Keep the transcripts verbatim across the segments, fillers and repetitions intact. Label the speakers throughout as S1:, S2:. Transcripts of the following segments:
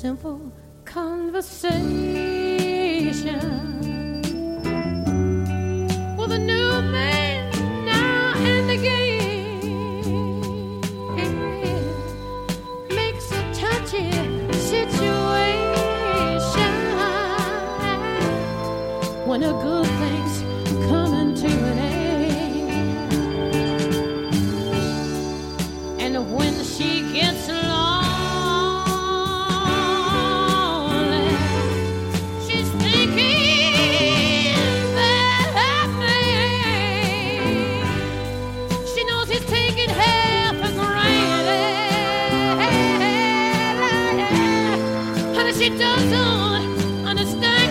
S1: simple conversation with a new man now and again makes a touchy situation when a good thing's coming to an end, and when she gets along, she's thinking that she knows he's taking her for granted, and she doesn't understand.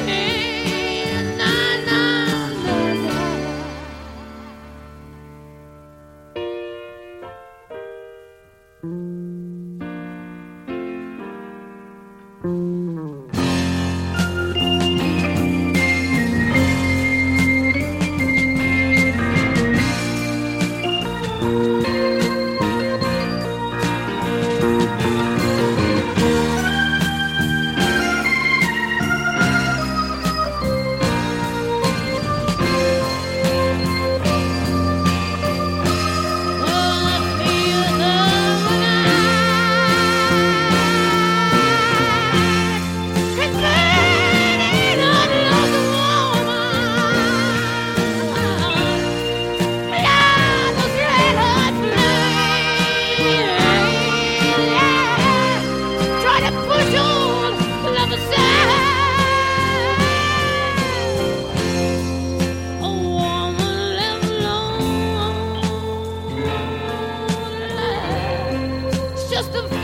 S1: Just a